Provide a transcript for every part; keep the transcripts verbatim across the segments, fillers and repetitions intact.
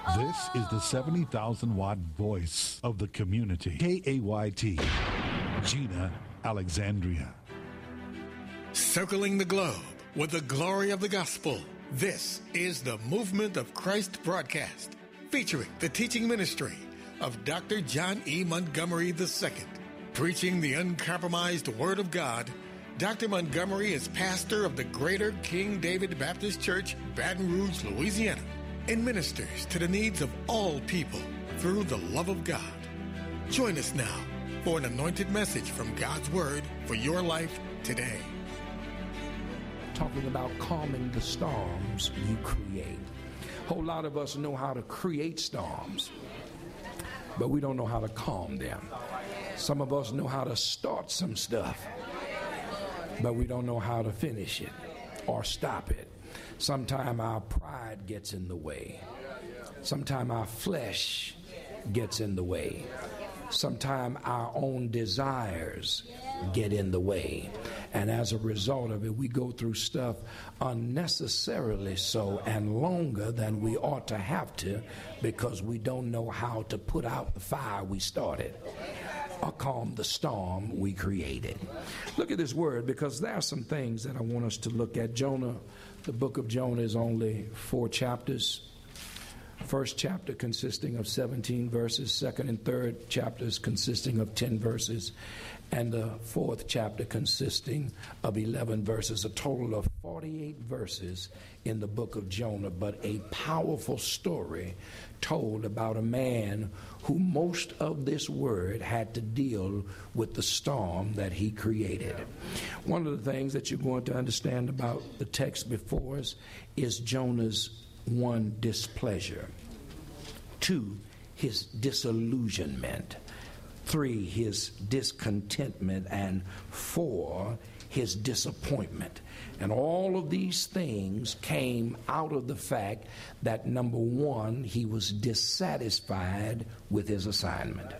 This is the seventy thousand watt voice of the community. K A Y T, Gina Alexandria. Circling the globe with the glory of the gospel. This is the Movement of Christ broadcast, featuring the teaching ministry of Doctor John E. Montgomery the Second. Preaching the uncompromised Word of God, Doctor Montgomery is pastor of the Greater King David Baptist Church, Baton Rouge, Louisiana, and ministers to the needs of all people through the love of God. Join us now for an anointed message from God's Word for your life today. Talking about calming the storms you create. A whole lot of us know how to create storms, but we don't know how to calm them. Some of us know how to start some stuff, but we don't know how to finish it or stop it. Sometimes our pride gets in the way. Sometimes our flesh gets in the way. Sometimes our own desires get in the way. And as a result of it, we go through stuff unnecessarily so and longer than we ought to have to, because we don't know how to put out the fire we started or calm the storm we created. Look at this word, because there are some things that I want us to look at. Jonah, the book of Jonah is only four chapters. First chapter consisting of seventeen verses, second and third chapters consisting of ten verses, and the fourth chapter consisting of eleven verses, a total of forty-eight verses in the book of Jonah, but a powerful story told about a man who most of this word had to deal with the storm that he created. One of the things that you're going to understand about the text before us is Jonah's one, displeasure. Two, his disillusionment. Three, his discontentment. And four, his disappointment. And all of these things came out of the fact that, number one, he was dissatisfied with his assignment.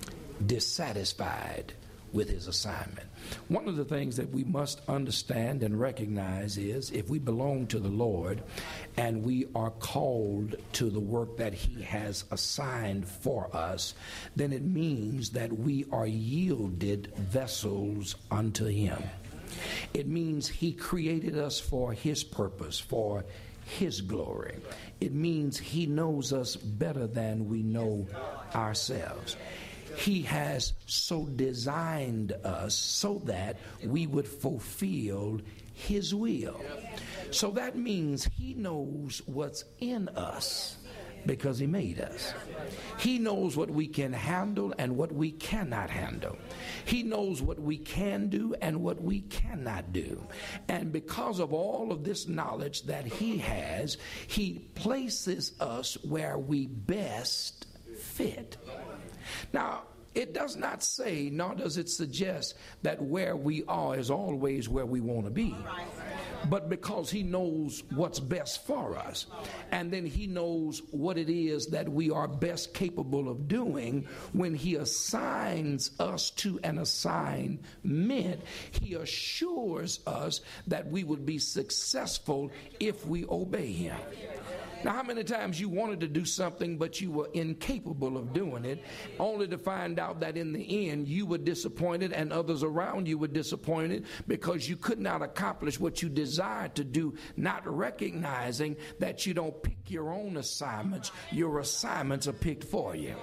Dissatisfied with his assignment. One of the things that we must understand and recognize is, if we belong to the Lord and we are called to the work that he has assigned for us, then it means that we are yielded vessels unto him. It means he created us for his purpose, for his glory. It means he knows us better than we know ourselves. He has so designed us so that we would fulfill his will. So that means he knows what's in us because he made us. He knows what we can handle and what we cannot handle. He knows what we can do and what we cannot do. And because of all of this knowledge that he has, he places us where we best fit. Now, it does not say, nor does it suggest that where we are is always where we want to be. But because he knows what's best for us, and then he knows what it is that we are best capable of doing, when he assigns us to an assignment, he assures us that we would be successful if we obey him. Now, how many times you wanted to do something, but you were incapable of doing it, only to find out that in the end you were disappointed and others around you were disappointed because you could not accomplish what you desired to do, not recognizing that you don't pick your own assignments. Your assignments are picked for you.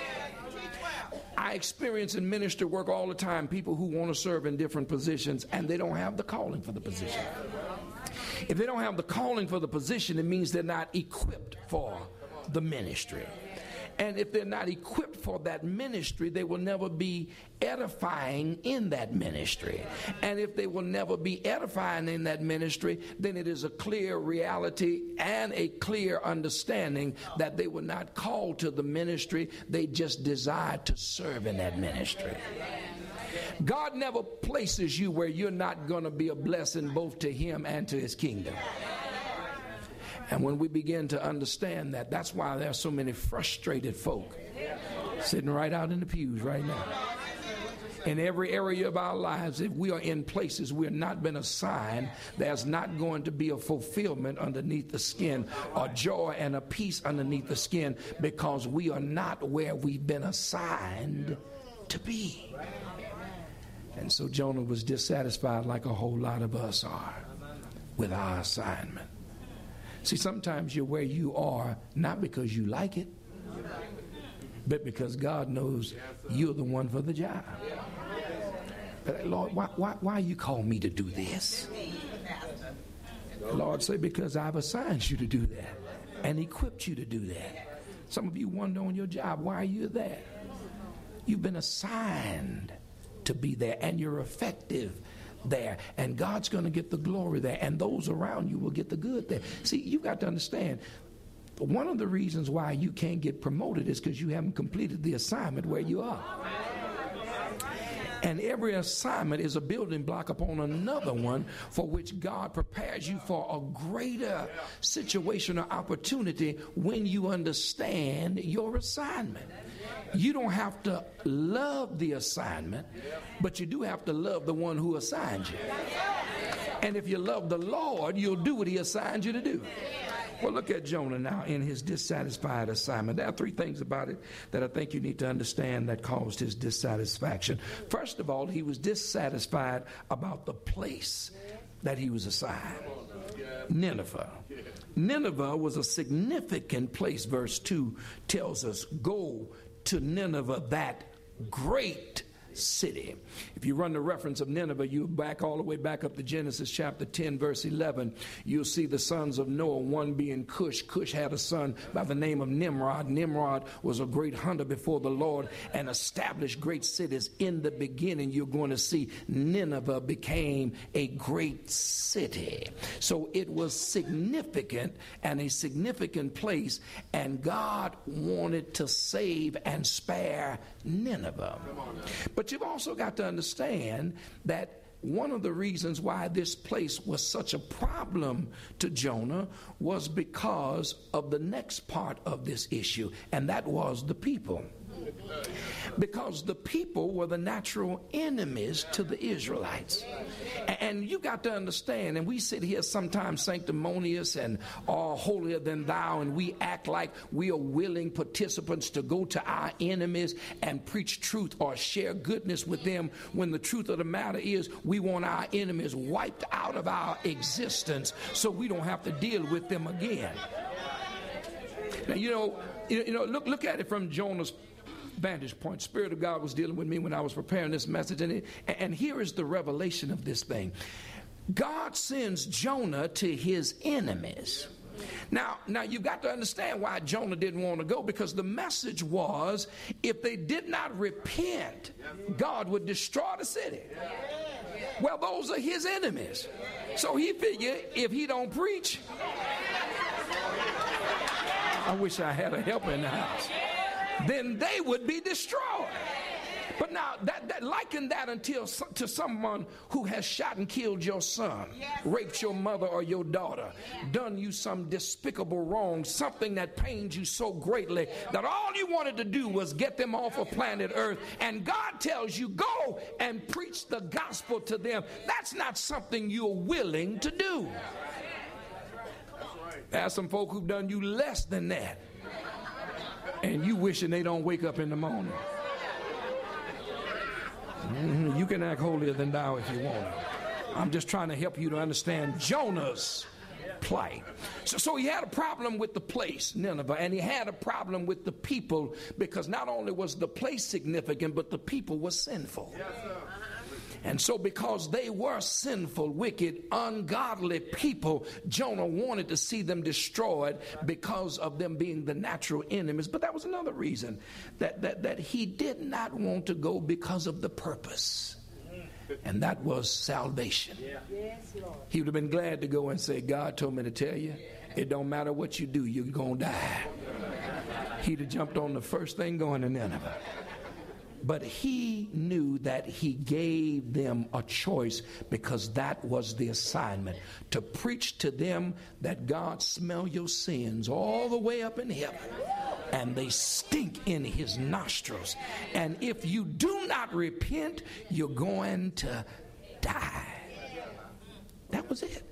I experience in ministry work all the time people who want to serve in different positions and they don't have the calling for the position. If they don't have the calling for the position, it means they're not equipped for the ministry. And if they're not equipped for that ministry, they will never be edifying in that ministry. And if they will never be edifying in that ministry, then it is a clear reality and a clear understanding that they were not called to the ministry. They just desired to serve in that ministry. God never places you where you're not going to be a blessing both to him and to his kingdom. And when we begin to understand that, that's why there are so many frustrated folk sitting right out in the pews right now. In every area of our lives, if we are in places we have not been assigned, there's not going to be a fulfillment underneath the skin, a joy and a peace underneath the skin, because we are not where we've been assigned to be. And so Jonah was dissatisfied, like a whole lot of us are, with our assignment. See, sometimes you're where you are not because you like it, but because God knows you're the one for the job. But Lord, why, why, why you call me to do this? Lord, say, because I've assigned you to do that and equipped you to do that. Some of you wonder on your job, why are you there? You've been assigned to be there, and you're effective there, and God's going to get the glory there, and those around you will get the good there. See, you got to understand, one of the reasons why you can't get promoted is because you haven't completed the assignment where you are. And every assignment is a building block upon another one, for which God prepares you for a greater situation or opportunity when you understand your assignment. You don't have to love the assignment, but you do have to love the one who assigned you. And if you love the Lord, you'll do what he assigned you to do. Well, look at Jonah now in his dissatisfied assignment. There are three things about it that I think you need to understand that caused his dissatisfaction. First of all, he was dissatisfied about the place that he was assigned. Nineveh. Nineveh was a significant place. Verse two tells us, go to Nineveh, that great city. If you run the reference of Nineveh, you back all the way back up to Genesis chapter ten, verse eleven. You'll see the sons of Noah, one being Cush. Cush had a son by the name of Nimrod. Nimrod was a great hunter before the Lord and established great cities. In the beginning, you're going to see Nineveh became a great city. So it was significant and a significant place, and God wanted to save and spare Nineveh. But you've also got to understand that one of the reasons why this place was such a problem to Jonah was because of the next part of this issue, and that was the people. Because the people were the natural enemies to the Israelites. And you got to understand, and we sit here sometimes sanctimonious and all holier than thou, and we act like we are willing participants to go to our enemies and preach truth or share goodness with them, when the truth of the matter is we want our enemies wiped out of our existence so we don't have to deal with them again. Now, you know, you know, look, look at it from Jonah's vantage point. Spirit of God was dealing with me when I was preparing this message, and, it, and here is the revelation of this thing. God sends Jonah to his enemies. Now, now you've got to understand why Jonah didn't want to go, because the message was, if they did not repent, God would destroy the city. Well, those are his enemies. So he figured, if he don't preach, I wish I had a helper in the house, then they would be destroyed. But now, that, that liken that until to someone who has shot and killed your son, yes, raped your mother or your daughter, yes, done you some despicable wrong, something that pains you so greatly that all you wanted to do was get them off of planet Earth, and God tells you, go and preach the gospel to them. That's not something you're willing to do. There's some folk who've done you less than that, and you wishing they don't wake up in the morning. Mm-hmm. You can act holier than thou if you want to. I'm just trying to help you to understand Jonah's plight. So, so he had a problem with the place, Nineveh, and he had a problem with the people, because not only was the place significant, but the people were sinful. Yes, sir. And so because they were sinful, wicked, ungodly people, Jonah wanted to see them destroyed because of them being the natural enemies. But that was another reason that, that, that he did not want to go, because of the purpose. And that was salvation. He would have been glad to go and say, God told me to tell you, it don't matter what you do, you're going to die. He'd have jumped on the first thing going to Nineveh. But he knew that he gave them a choice, because that was the assignment, to preach to them that God smell your sins all the way up in heaven. and they stink in his nostrils. And if you do not repent, you're going to die. That was it.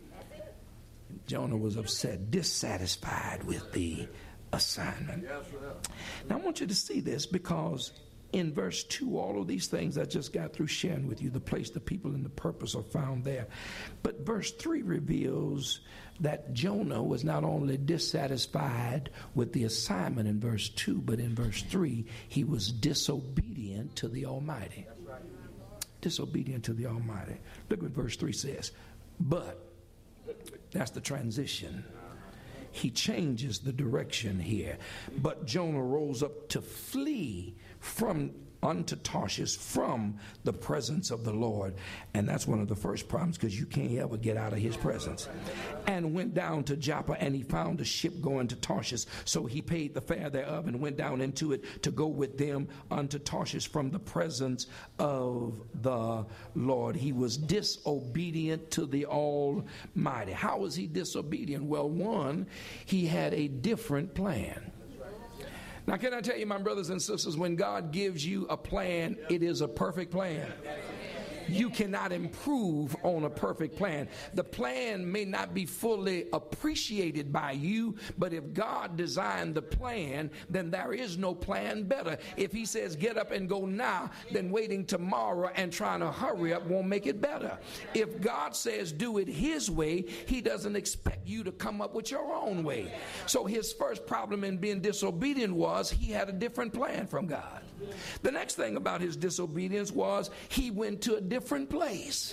Jonah was upset, dissatisfied with the assignment. Now I want you to see this, because in verse two, all of these things I just got through sharing with you, the place, the people, and the purpose are found there. But verse three reveals that Jonah was not only dissatisfied with the assignment in verse two, but in verse three, he was disobedient to the Almighty. Disobedient to the Almighty. Look what verse three says. But, that's the transition. He changes the direction here. But Jonah rose up to flee from unto Tarshish, from the presence of the Lord. And that's one of the first problems, because you can't ever get out of his presence. And went down to Joppa, and he found a ship going to Tarshish. So he paid the fare thereof and went down into it to go with them unto Tarshish from the presence of the Lord. He was disobedient to the Almighty. How was he disobedient? Well, one, he had a different plan. Now, can I tell you, my brothers and sisters, when God gives you a plan, it is a perfect plan. You cannot improve on a perfect plan. The plan may not be fully appreciated by you, but if God designed the plan, then there is no plan better. If he says get up and go now, then waiting tomorrow and trying to hurry up won't make it better. If God says do it his way, he doesn't expect you to come up with your own way. So his first problem in being disobedient was he had a different plan from God. The next thing about his disobedience was he went to a different place.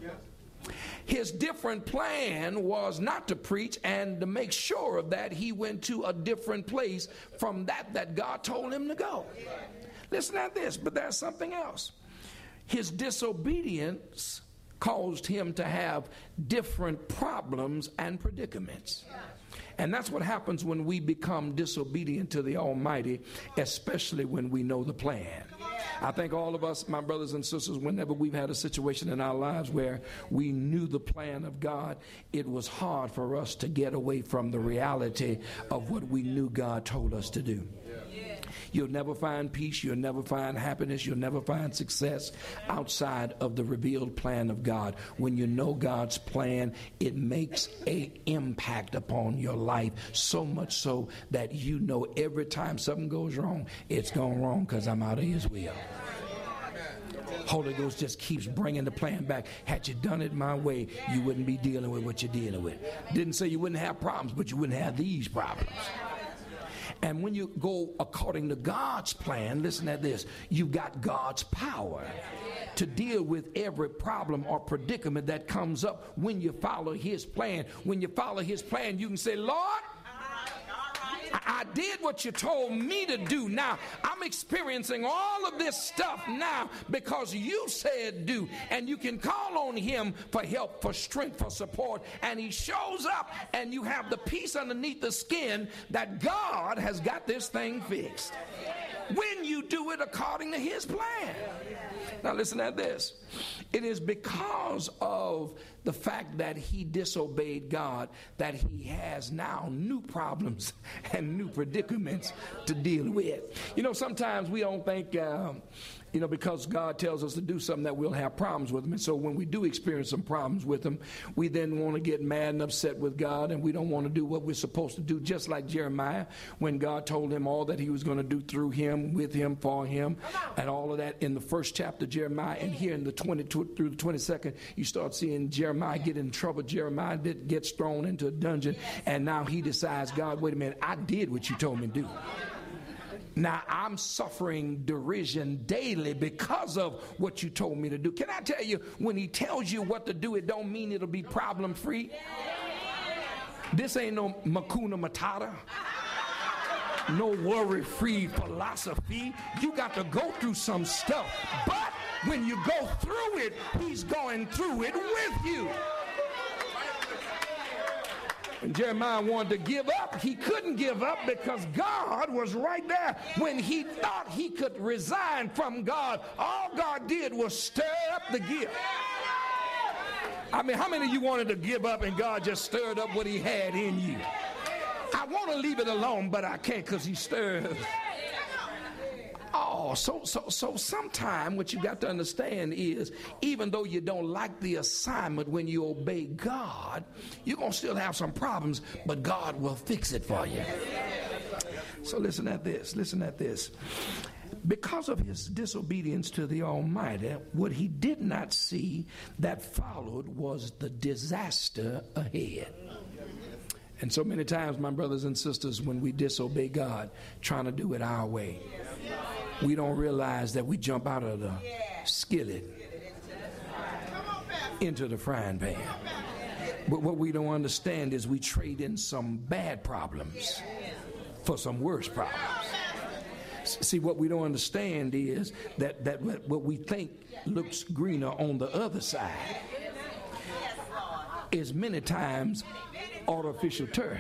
His different plan was not to preach, and to make sure of that, he went to a different place from that that God told him to go. Listen at this, but there's something else. His disobedience caused him to have different problems and predicaments. And that's what happens when we become disobedient to the Almighty, especially when we know the plan. I think all of us, my brothers and sisters, whenever we've had a situation in our lives where we knew the plan of God, it was hard for us to get away from the reality of what we knew God told us to do. You'll never find peace, you'll never find happiness, you'll never find success outside of the revealed plan of God. When you know God's plan, it makes an impact upon your life, so much so that you know every time something goes wrong, it's gone wrong because I'm out of his will. Holy Ghost just keeps bringing the plan back. Had you done it my way, you wouldn't be dealing with what you're dealing with. Didn't say you wouldn't have problems, but you wouldn't have these problems. And when you go according to God's plan, listen to this, you've got God's power to deal with every problem or predicament that comes up when you follow his plan. When you follow his plan, you can say, Lord, I did what you told me to do. Now, I'm experiencing all of this stuff now because you said do. And you can call on him for help, for strength, for support. And he shows up and you have the peace underneath the skin that God has got this thing fixed. When you do it according to his plan. Now listen at this. It is because of the fact that he disobeyed God that he has now new problems and new predicaments to deal with. You know, sometimes we don't think, uh, you know, because God tells us to do something that we'll have problems with him. And so when we do experience some problems with him, we then want to get mad and upset with God, and we don't want to do what we're supposed to do, just like Jeremiah, when God told him all that he was going to do through him, with him, for him, and all of that in the first chapter of Jeremiah. And here in the twenty through the twenty-second, you start seeing Jeremiah get in trouble. Jeremiah gets thrown into a dungeon, and now he decides, God, wait a minute, I did what you told me to do. Now I'm suffering derision daily because of what you told me to do. Can I tell you, when he tells you what to do, it don't mean it'll be problem free. This ain't no Hakuna Matata, no worry free philosophy. You got to go through some stuff, but when you go through it, he's going through it with you. When Jeremiah wanted to give up, he couldn't give up because God was right there. When he thought he could resign from God, all God did was stir up the gift. I mean, how many of you wanted to give up and God just stirred up what he had in you? I want to leave it alone, but I can't because he stirs. Oh, so so so sometime what you got to understand is, even though you don't like the assignment, when you obey God, you're going to still have some problems, but God will fix it for you. So listen at this, listen at this. Because of his disobedience to the Almighty, what he did not see that followed was the disaster ahead. And so many times, my brothers and sisters, when we disobey God, trying to do it our way, we don't realize that we jump out of the skillet into the frying pan. But what we don't understand is we trade in some bad problems for some worse problems. See, what we don't understand is that, that what we think looks greener on the other side is many times artificial turf.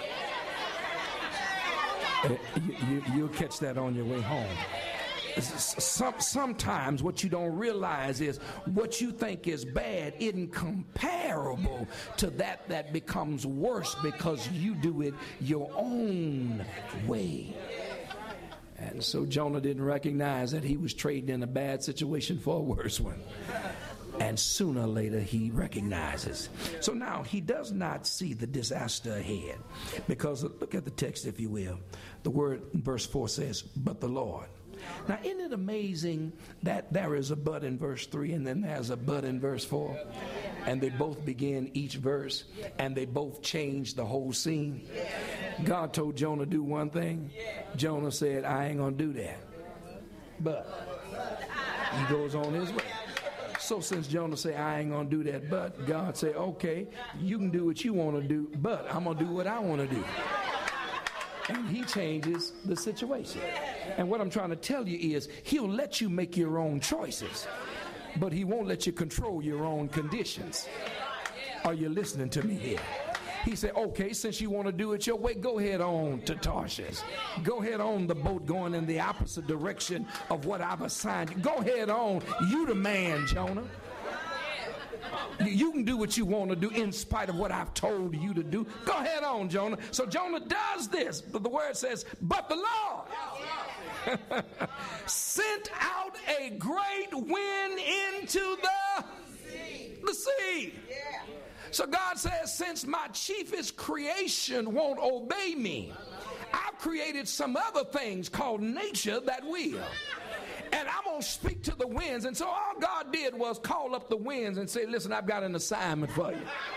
Uh, you, you, you'll catch that on your way home. Some, sometimes what you don't realize is what you think is bad isn't comparable to that that becomes worse because you do it your own way. And so Jonah didn't recognize that he was trading in a bad situation for a worse one. And sooner or later he recognizes. So now he does not see the disaster ahead. Because look at the text, if you will. The word in verse four says, but the Lord. Now, isn't it amazing that there is a but in verse three and then there's a but in verse four? And they both begin each verse and they both change the whole scene. God told Jonah to do one thing. Jonah said, I ain't going to do that. But he goes on his way. So since Jonah said, I ain't going to do that, but God said, okay, you can do what you want to do, but I'm going to do what I want to do. And he changes the situation. And what I'm trying to tell you is he'll let you make your own choices, but he won't let you control your own conditions. Are you listening to me here? He said, okay, since you want to do it your way, go ahead on to Tarshish. Go ahead on the boat going in the opposite direction of what I've assigned you. Go ahead on. You the man, Jonah. You can do what you want to do in spite of what I've told you to do. Go ahead on, Jonah. So Jonah does this. But the word says, but the Lord sent out a great wind into the, the sea. So God says, since my chiefest creation won't obey me, I've created some other things called nature that will. And I'm going to speak to the winds. And so all God did was call up the winds and say, listen, I've got an assignment for you.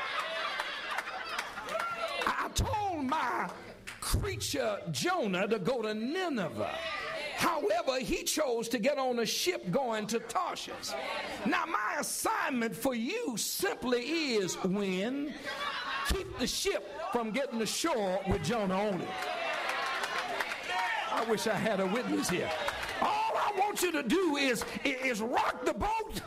I told my creature Jonah to go to Nineveh. However, he chose to get on a ship going to Tarshish. Now, my assignment for you simply is, wind, keep the ship from getting ashore with Jonah on it. I wish I had a witness here. All I want you to do is, is rock the boat,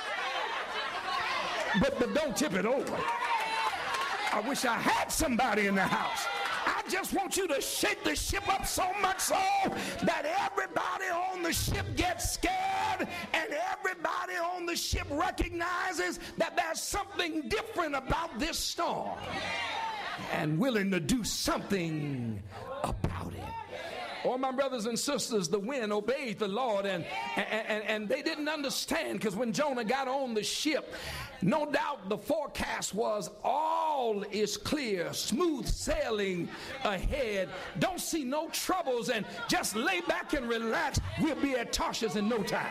but, but don't tip it over. I wish I had somebody in the house. I just want you to shake the ship up so much so that everybody on the ship gets scared and everybody on the ship recognizes that there's something different about this storm and willing to do something about it. Oh, my brothers and sisters, the wind obeyed the Lord, and, and, and they didn't understand, because when Jonah got on the ship, no doubt the forecast was all is clear, smooth sailing ahead, don't see no troubles, and just lay back and relax. We'll be at Tarshish in no time.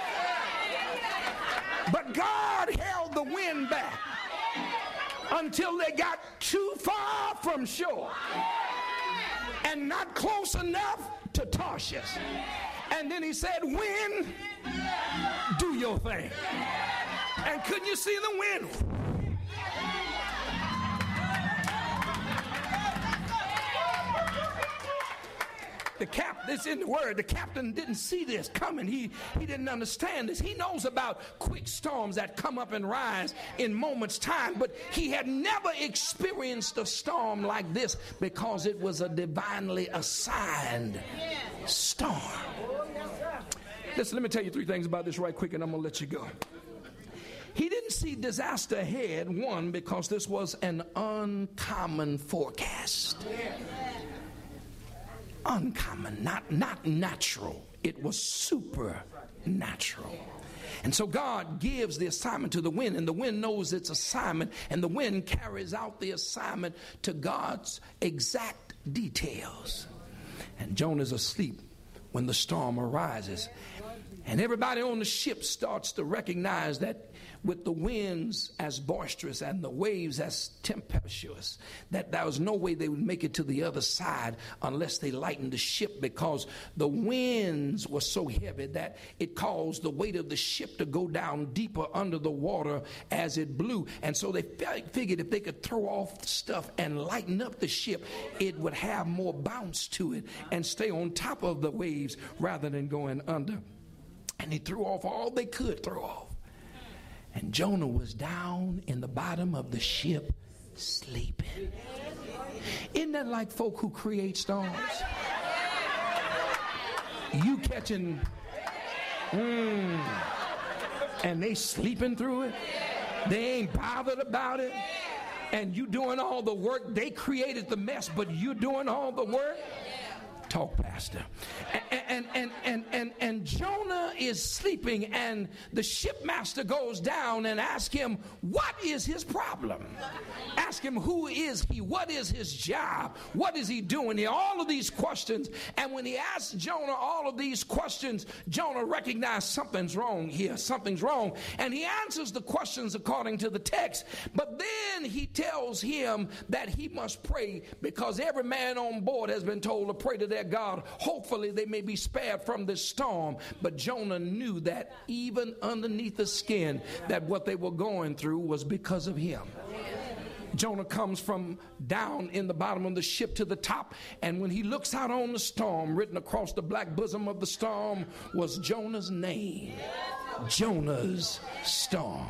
But God held the wind back until they got too far from shore and not close enough to Tarshish. And then he said, wind, do your thing. And couldn't you see the wind? The cap, it's in the word, the captain didn't see this coming. He, he didn't understand this. He knows about quick storms that come up and rise in moments' time, but he had never experienced a storm like this because it was a divinely assigned storm. Listen, let me tell you three things about this right quick, and I'm going to let you go. He didn't see disaster ahead, one, because this was an uncommon forecast. Uncommon, not, not natural. It was supernatural. And so God gives the assignment to the wind, and the wind knows its assignment, and the wind carries out the assignment to God's exact details. And Jonah's asleep when the storm arises. And everybody on the ship starts to recognize that with the winds as boisterous and the waves as tempestuous, that there was no way they would make it to the other side unless they lightened the ship, because the winds were so heavy that it caused the weight of the ship to go down deeper under the water as it blew. And so they figured if they could throw off stuff and lighten up the ship, it would have more bounce to it and stay on top of the waves rather than going under. And they threw off all they could throw off. And Jonah was down in the bottom of the ship sleeping. Isn't that like folk who create storms? You catching, mm, and they sleeping through it. They ain't bothered about it. And you doing all the work. They created the mess, but you doing all the work. Talk, Pastor. And, and, and, and, and, and Jonah is sleeping, and the shipmaster goes down and asks him, what is his problem? Ask him, who is he? What is his job? What is he doing here? All of these questions. And when he asks Jonah all of these questions, Jonah recognized something's wrong here. Something's wrong. And he answers the questions according to the text. But then he tells him that he must pray, because every man on board has been told to pray to their God. Hopefully they may be spared from this storm. But Jonah knew that even underneath the skin, that what they were going through was because of him. Jonah comes from down in the bottom of the ship to the top, and when he looks out on the storm, written across the black bosom of the storm was Jonah's name. Jonah's storm.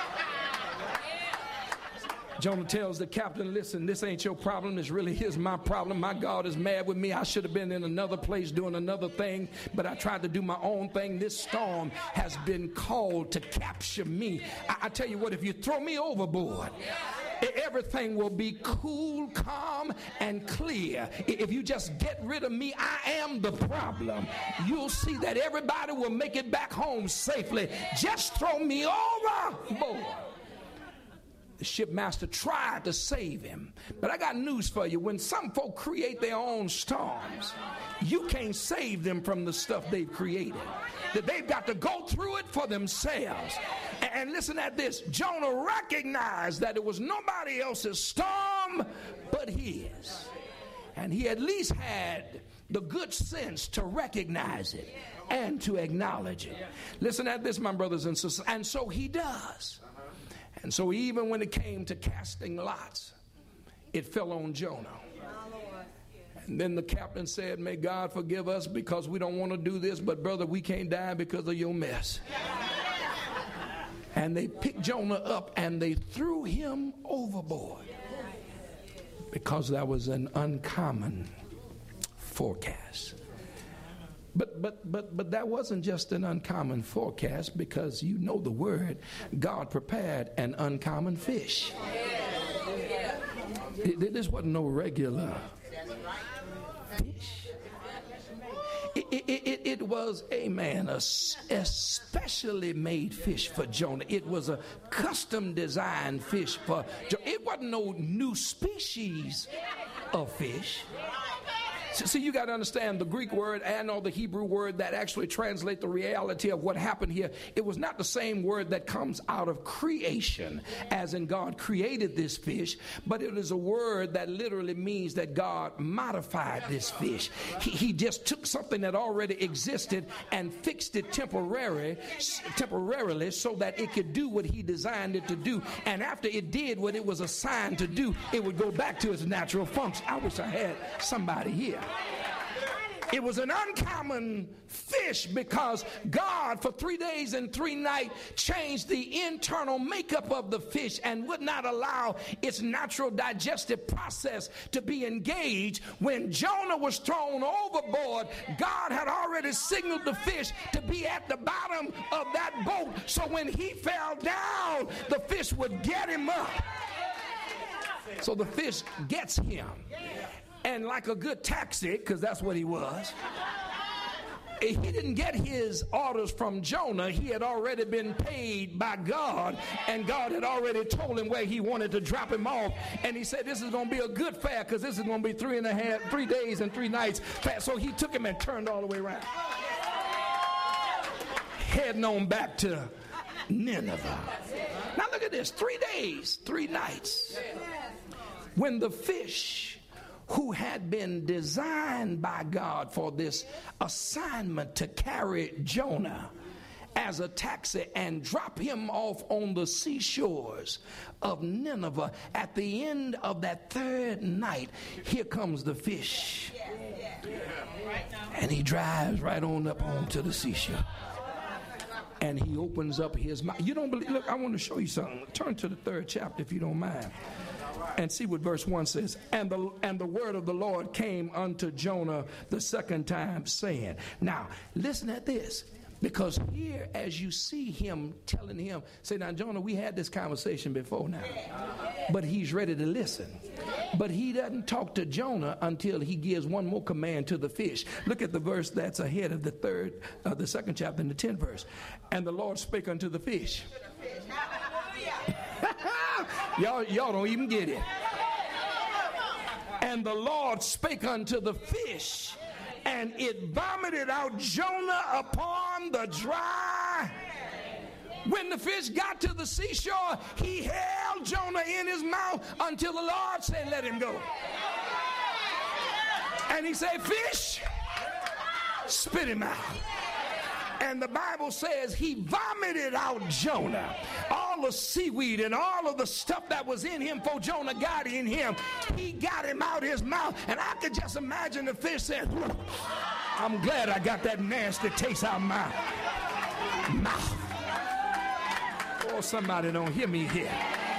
Jonah tells the captain, listen, this ain't your problem. This really is my problem. My God is mad with me. I should have been in another place doing another thing, but I tried to do my own thing. This storm has been called to capture me. I, I tell you what, if you throw me overboard, everything will be cool, calm, and clear. If you just get rid of me, I am the problem. You'll see that everybody will make it back home safely. Just throw me overboard. The shipmaster tried to save him. But I got news for you. When some folk create their own storms, you can't save them from the stuff they've created. That they've got to go through it for themselves. And listen at this. Jonah recognized that it was nobody else's storm but his. And he at least had the good sense to recognize it and to acknowledge it. Listen at this, my brothers and sisters. And so he does. And so even when it came to casting lots, it fell on Jonah. And then the captain said, may God forgive us because we don't want to do this, but brother, we can't die because of your mess. And they picked Jonah up and they threw him overboard because that was an uncommon forecast. But but but but that wasn't just an uncommon forecast, because you know the word, God prepared an uncommon fish. This wasn't no regular fish. It, it, it, it was, amen, a, a specially made fish for Jonah. It was a custom designed fish for Jonah. It wasn't no new species of fish. See, you got to understand the Greek word and or the Hebrew word that actually translate the reality of what happened here. It was not the same word that comes out of creation, as in God created this fish, but it is a word that literally means that God modified this fish. He, he just took something that already existed and fixed it temporary, temporarily so that it could do what he designed it to do. And after it did what it was assigned to do, it would go back to its natural function. I wish I had somebody here. It was an uncommon fish because God, for three days and three nights, changed the internal makeup of the fish and would not allow its natural digestive process to be engaged. When Jonah was thrown overboard, God had already signaled the fish to be at the bottom of that boat, so when he fell down, the fish would get him up. So the fish gets him. And like a good taxi, because that's what he was, he didn't get his orders from Jonah. He had already been paid by God, and God had already told him where he wanted to drop him off. And he said, this is going to be a good fare, because this is going to be three and a half, three days and three nights fare. So he took him and turned all the way around, heading on back to Nineveh. Now look at this, three days, three nights. When the fish, who had been designed by God for this assignment to carry Jonah as a taxi and drop him off on the seashores of Nineveh, at the end of that third night, here comes the fish. And he drives right on up onto the seashore. And he opens up his mouth. You don't believe? Look, I want to show you something. Turn to the third chapter if you don't mind, and see what verse one says. And the and the word of the Lord came unto Jonah the second time, saying. Now, listen at this. Because here, as you see him telling him, say, now, Jonah, we had this conversation before now. But he's ready to listen. But he doesn't talk to Jonah until he gives one more command to the fish. Look at the verse that's ahead of the third, uh, the second chapter in the tenth verse. And the Lord spake unto the fish. y'all, y'all don't even get it. And the Lord spake unto the fish, and it vomited out Jonah upon the dry. When the fish got to the seashore, he held Jonah in his mouth until the Lord said, let him go. And he said, fish, spit him out. And the Bible says he vomited out Jonah. All the seaweed and all of the stuff that was in him before Jonah got in him, he got him out his mouth. And I could just imagine the fish saying, I'm glad I got that nasty taste out of my mouth. Oh, somebody don't hear me here.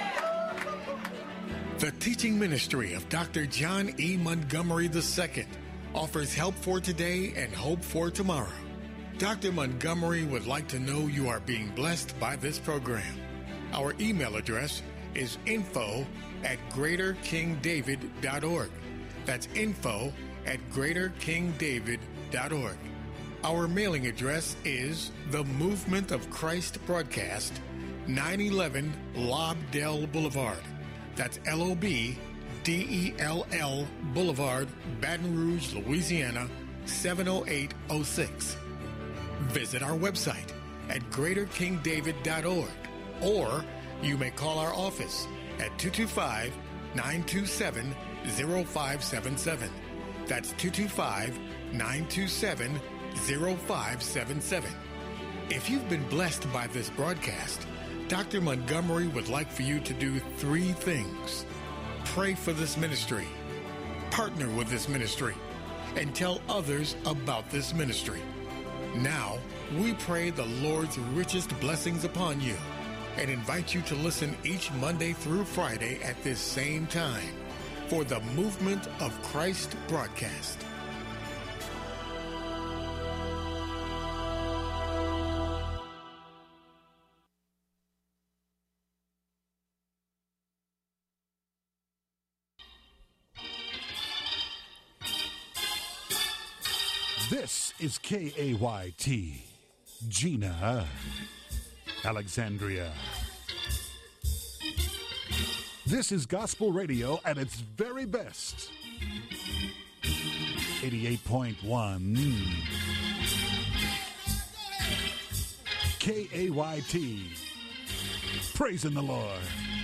The teaching ministry of Doctor John E. Montgomery the Second offers help for today and hope for tomorrow. Doctor Montgomery would like to know you are being blessed by this program. Our email address is info at greater king david dot org. That's info at greater king david dot org. Our mailing address is The Movement of Christ Broadcast, nine eleven Lobdell Boulevard. That's L O B D E L L Boulevard, Baton Rouge, Louisiana, seven oh eight oh six. Visit our website at greater king david dot org, or you may call our office at two two five, nine two seven, zero five seven seven. That's two two five, nine two seven, zero five seven seven. If you've been blessed by this broadcast, Doctor Montgomery would like for you to do three things. Pray for this ministry, partner with this ministry, and tell others about this ministry. Now, we pray the Lord's richest blessings upon you and invite you to listen each Monday through Friday at this same time for the Movement of Christ broadcast. This is K A Y T, Gina, Alexandria. This is gospel radio at its very best. eighty-eight point one K A Y T. Praising the Lord.